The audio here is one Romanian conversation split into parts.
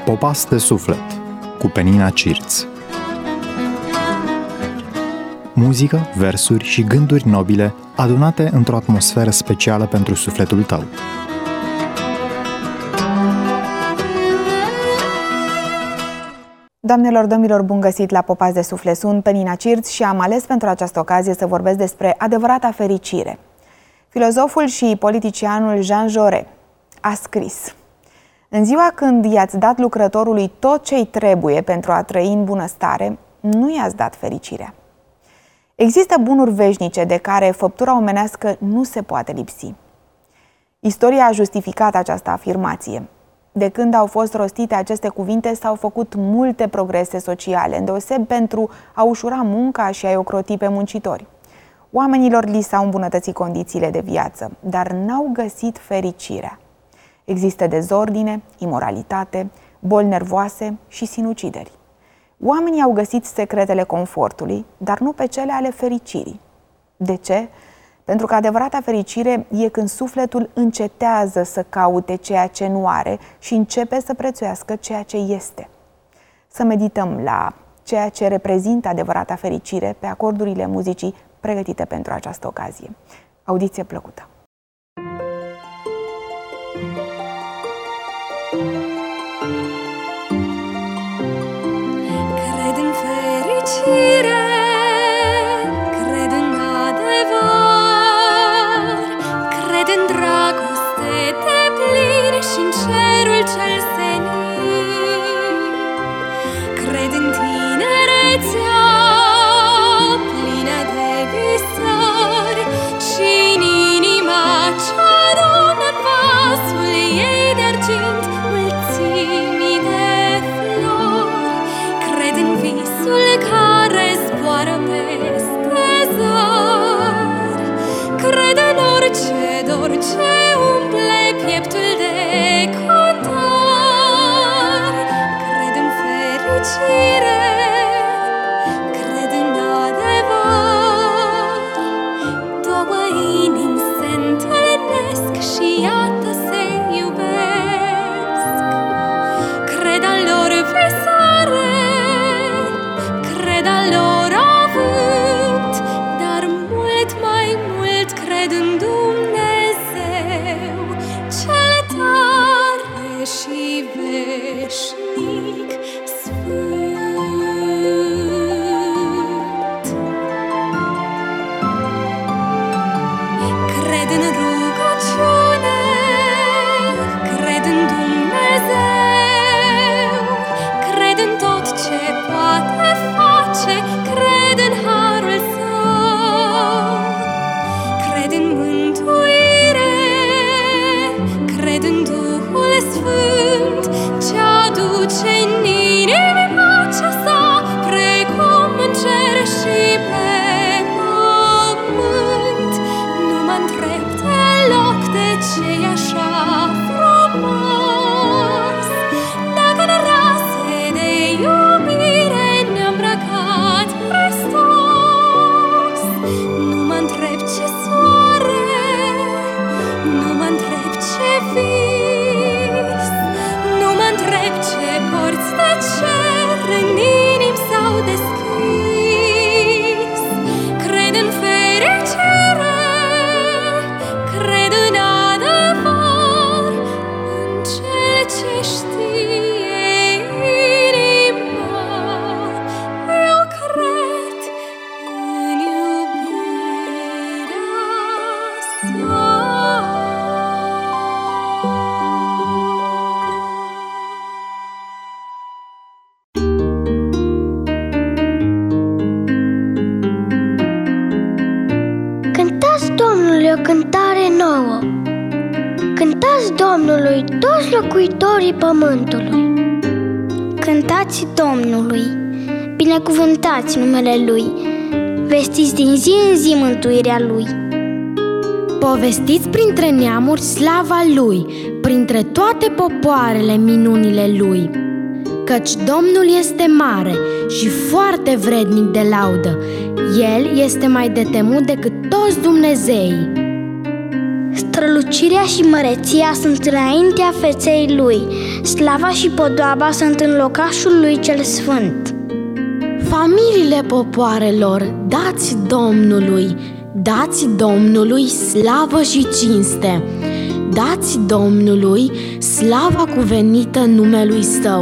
Popas de suflet cu Penina Cirț. Muzică, versuri și gânduri nobile adunate într-o atmosferă specială pentru sufletul tău. Doamnelor, domnilor, bun găsit la Popas de suflet. Sunt Penina Cirț și am ales pentru această ocazie să vorbesc despre adevărata fericire. Filozoful și politicianul Jean Jaurès a scris: în ziua când i-ați dat lucrătorului tot ce-i trebuie pentru a trăi în bunăstare, nu i-ați dat fericirea. Există bunuri veșnice de care făptura omenească nu se poate lipsi. Istoria a justificat această afirmație. De când au fost rostite aceste cuvinte, s-au făcut multe progrese sociale, îndeosebi pentru a ușura munca și a-i ocroti pe muncitori. Oamenilor li s-au îmbunătățit condițiile de viață, dar n-au găsit fericirea. Există dezordine, imoralitate, boli nervoase și sinucideri. Oamenii au găsit secretele confortului, dar nu pe cele ale fericirii. De ce? Pentru că adevărata fericire e când sufletul încetează să caute ceea ce nu are și începe să prețuiască ceea ce este. Să medităm la ceea ce reprezintă adevărata fericire pe acordurile muzicii pregătite pentru această ocazie. Audiție plăcută! Cred în fericire, cred în adevăr, cred în dragoste deplin și în cerul cel senin. Cred în tinerețea plină de visări și în inima ce adună în vasul ei de argint mulțimi de flori. Cred în visul care zboară peste zări. Cred în orice dor ce umple pieptul de cătar. Cred în fericire, cred în adevăr. Două inimi se întâlnesc și iată se iubesc. Cred al lor visare, cred al lor avânt, dar mult mai mult cred în Dumnezeu, cel tare și veșnic sfânt. Cred în rugăciune, cred în Dumnezeu, cred în tot ce poate face, cred în harul său. Cred în mântuire, cred în Duhul Sfânt, ce aduce în inima aceasta precum în cer și pe pământ. Nu mă întreb deloc de ce-i așa frumos, dacă în rase de iubire ne-a îmbrăcat Hristos. Nu mă întreb ce soare, nu mă întreb ce vis, nu mă întreb ce porți de cer în inimi s-au deschis. Cred în fericire, cred în adevăr, în cel ce știe inima. Eu cred în iubirea sa. Cântați Domnului o cântare nouă, cântați Domnului toți locuitorii pământului. Cântați Domnului, binecuvântați numele Lui, vestiți din zi în zi mântuirea Lui. Povestiți printre neamuri slava Lui, printre toate popoarele minunile Lui. Căci Domnul este mare și foarte vrednic de laudă, El este mai de temut decât toți Dumnezeii. Strălucirea și măreția sunt înaintea feței lui, slava și podoaba sunt în locașul lui cel sfânt. Familiile popoarelor, dați Domnului slavă și cinste, dați Domnului slava cuvenită numelui Său.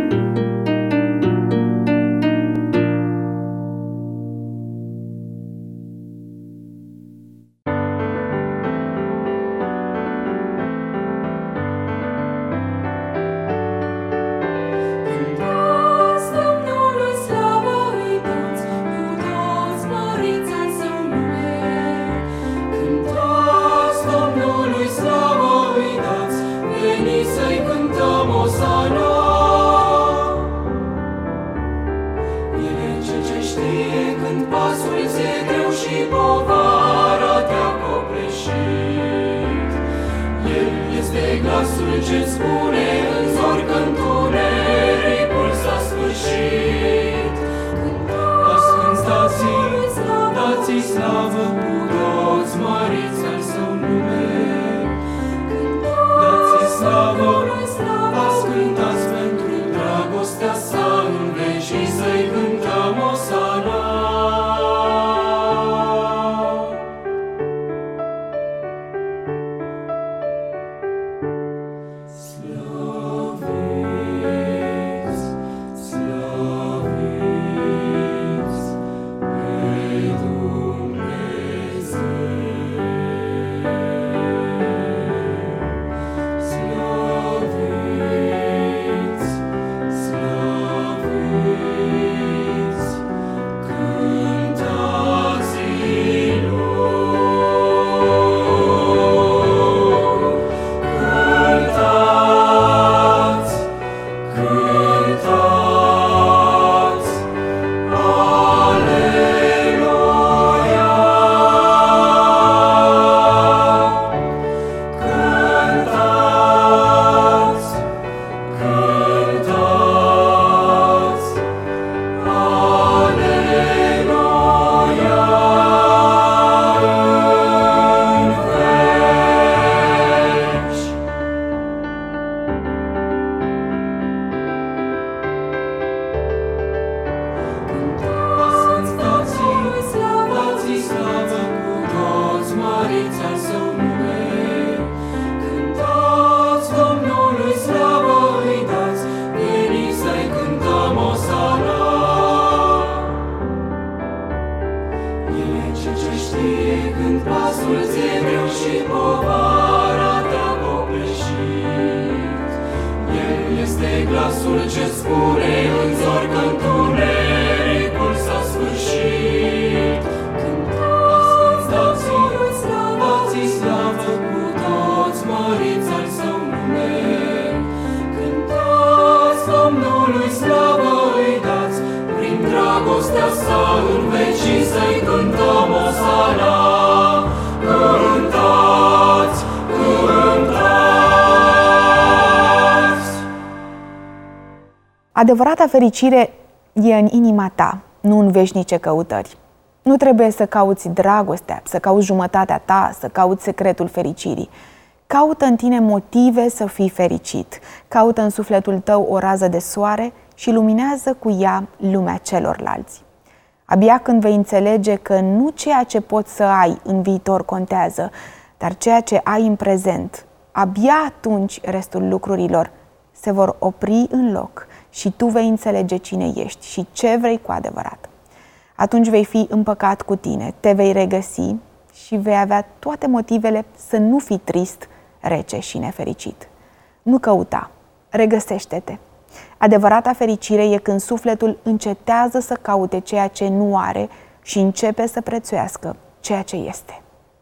Adevărata fericire e în inima ta, nu în veșnice căutări. Nu trebuie să cauți dragostea, să cauți jumătatea ta, să cauți secretul fericirii. Caută în tine motive să fii fericit. Caută în sufletul tău o rază de soare și luminează cu ea lumea celorlalți. Abia când vei înțelege că nu ceea ce poți să ai în viitor contează, dar ceea ce ai în prezent, abia atunci restul lucrurilor se vor opri în loc și tu vei înțelege cine ești și ce vrei cu adevărat. Atunci vei fi împăcat cu tine, te vei regăsi și vei avea toate motivele să nu fii trist, rece și nefericit. Nu căuta, regăsește-te. Adevărata fericire e când sufletul încetează să caute ceea ce nu are și începe să prețuiască ceea ce este.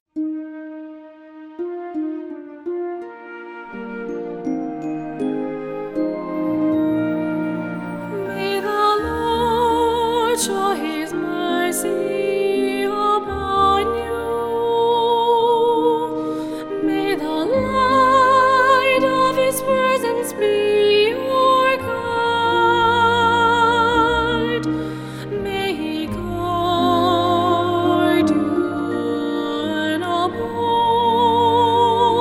Show His mercy upon you. May the light of His presence be your guide. May He guard you and uphold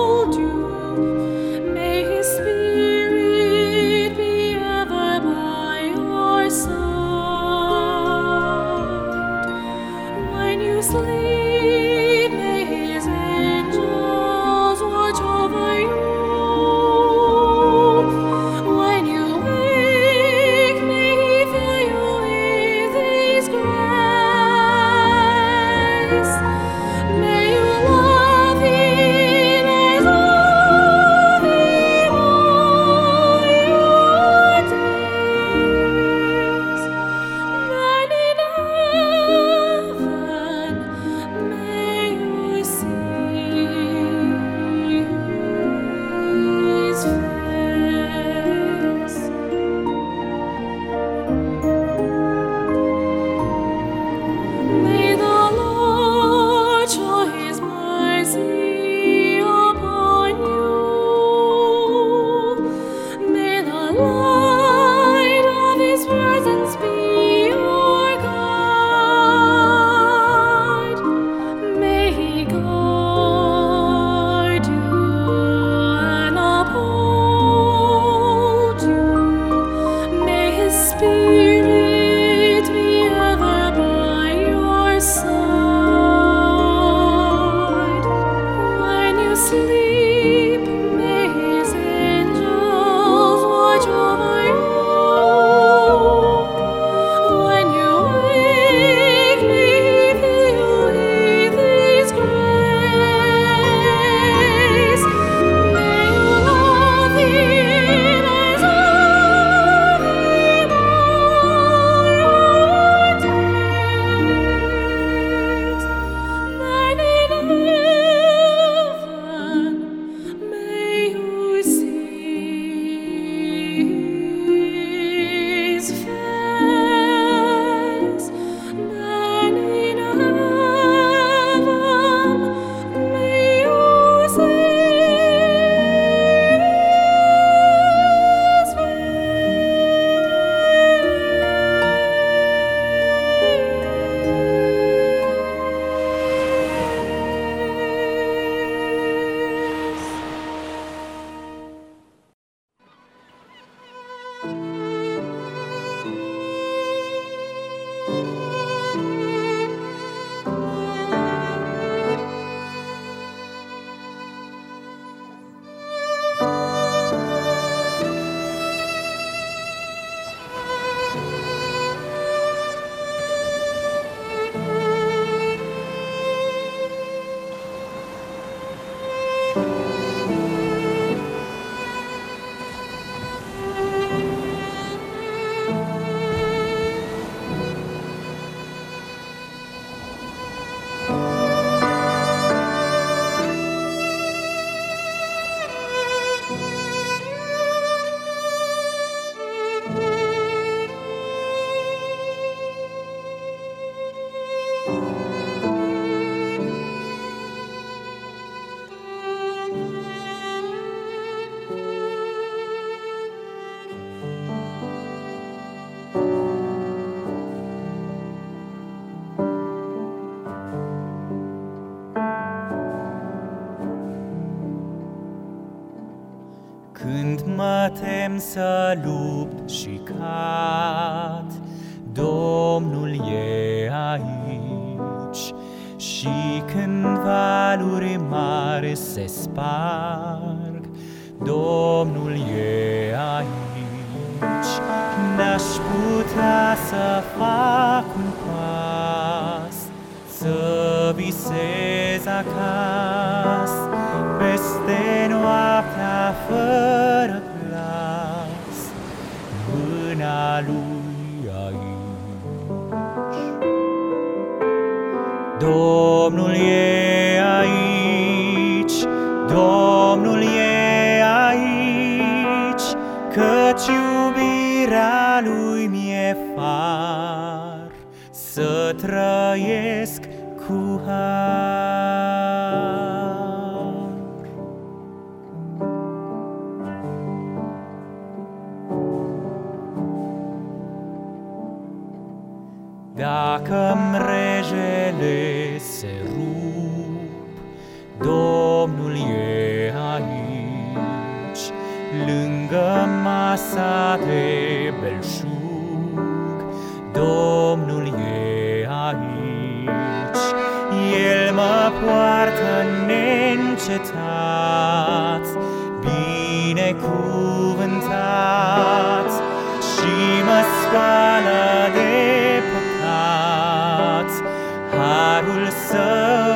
Când mă tem să lupt și cad, Domnul e aici. Și când valuri mari se sparg, Domnul e aici. N-aș putea să fac un pas, să visez acasă, peste noaptea fără glas, mâna lui aici. Domnul e aici, Domnul e aici, căci iubirea lui mi-e far să trăiesc cu har. Dacă mrejele se rup, Domnul e aici. Lângă masa de belșug, Domnul e aici. El mă poartă neîncetat, binecuvântat, și mă spală de păcat, harul său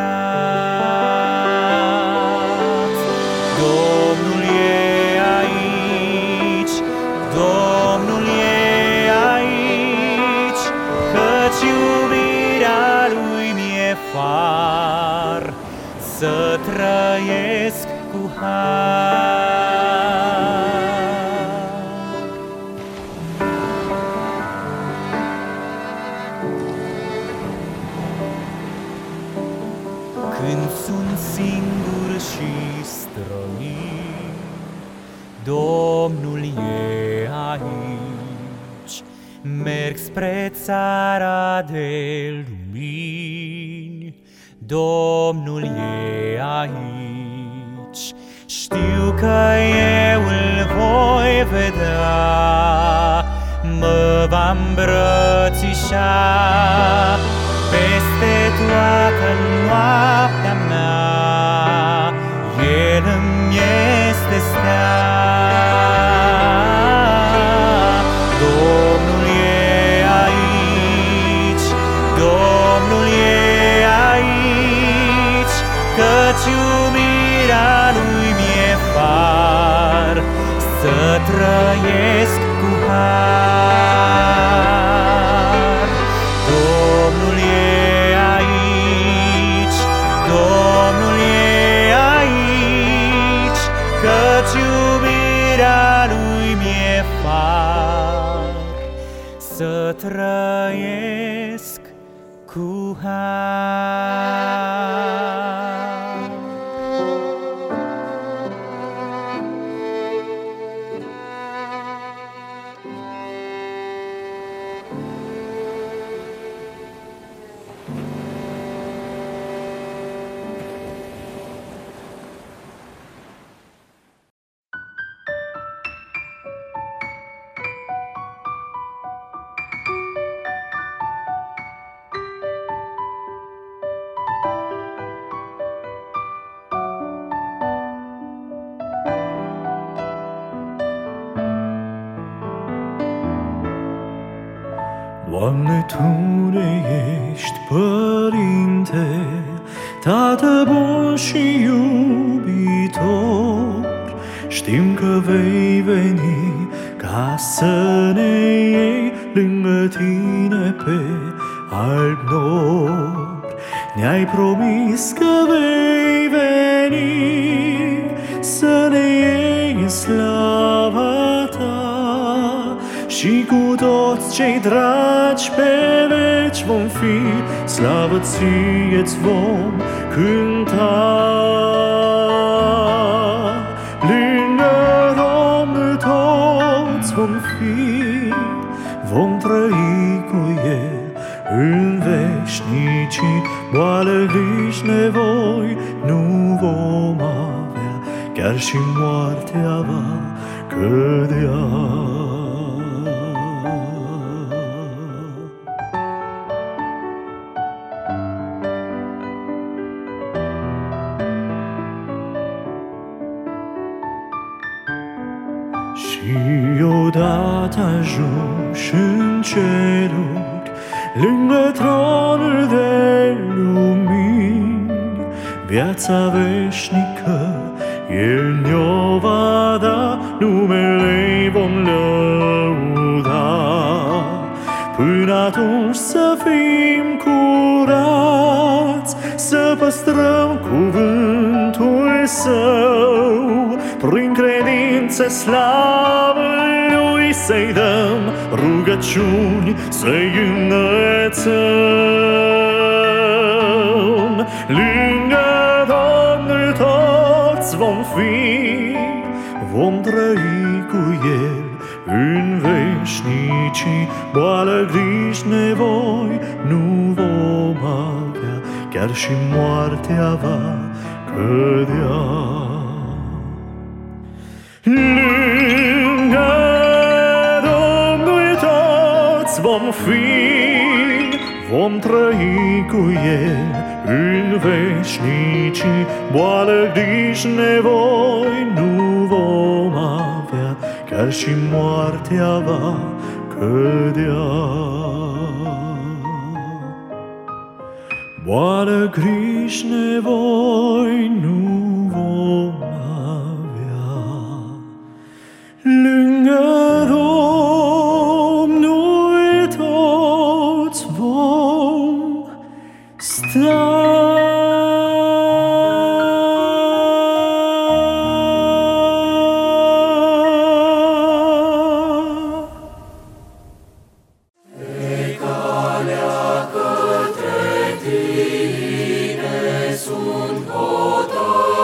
curat. Domnul e aici, Domnul e aici, căci iubirea lui mi-e far să trăiesc cu har. Domnul e aici. Merg spre țara de lumini, Domnul e aici. Știu că eu îl voi vedea, mă va îmbrățișa peste toată noaptea mea. El îmi este stea. Domnul e aici, Domnul e aici, căci iubirea Lui mi-e far să trăiesc cu har. Domnul e aici, Domnul e aici, căci iubirea Lui mi-e far să trăiesc cu har. Doamne, Tu ne ești Părinte, Tată bun și iubitor. Știm că vei veni ca să ne iei lângă Tine pe alb nor. Ne-ai promis că vei veni să ne iei în slava Ta, și cu toți cei dragi pe veci vom fi, slavă Ție-ți vom cânta. Lângă Domnul toți vom fi, vom trăi cu El în veșnicii. Boală, griji, nevoi nu vom avea, chiar și moartea va cădea. Și odată ajungi în ceruri, lângă tronul de lumini, viața veșnică El ne-o va da, numele-i vom lăuda. Până atunci să fim curați, să păstrăm cuvântul Său, prin credință slavă Lui să-i dăm, rugăciuni să-i înălțăm. Lângă Domnul toți vom fi, vom trăi cu El în veșnicii. Boală, griji, nevoi nu vom avea, chiar și moartea va cădea. Lângă Domnul toți vom fi, vom trăi cu El în veșnicii. Boală, griji, nevoi nu vom avea, chiar și moartea va cădea. Boală, griji, nevoi nu vom avea, lângă Domnul toți vom sta. Sunt hotărât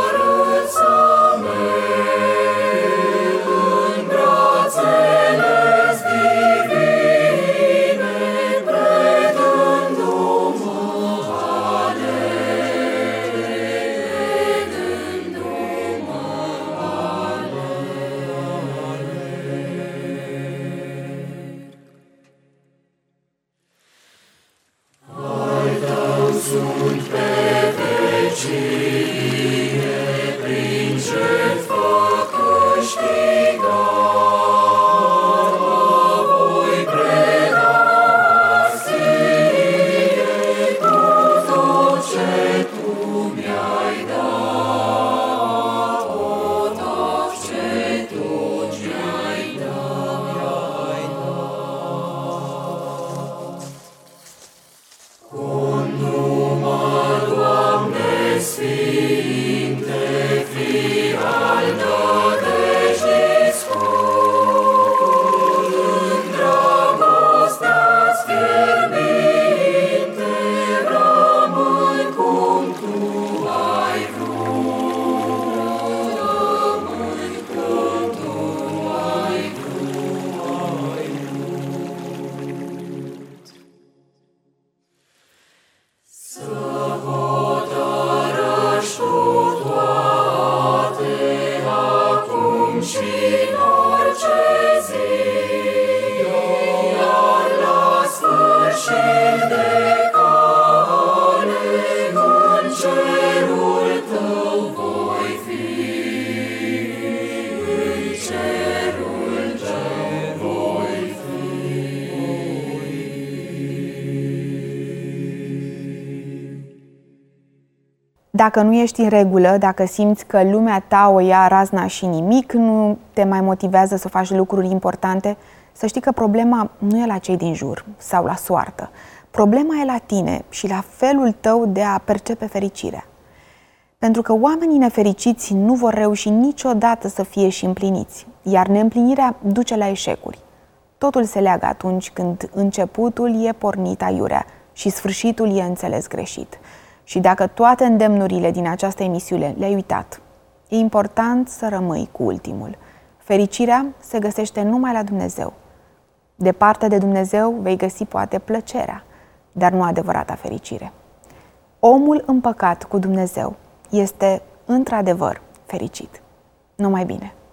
Dacă nu ești în regulă, dacă simți că lumea ta o ia razna și nimic nu te mai motivează să faci lucruri importante, să știi că problema nu e la cei din jur sau la soartă. Problema e la tine și la felul tău de a percepe fericirea. Pentru că oamenii nefericiți nu vor reuși niciodată să fie și împliniți, iar neîmplinirea duce la eșecuri. Totul se leagă atunci când începutul e pornit aiurea și sfârșitul e înțeles greșit. Și dacă toate îndemnurile din această emisiune le-ai uitat, e important să rămâi cu ultimul. Fericirea se găsește numai la Dumnezeu. Departe de Dumnezeu vei găsi poate plăcerea, dar nu adevărata fericire. Omul împăcat cu Dumnezeu este într-adevăr fericit. Numai bine!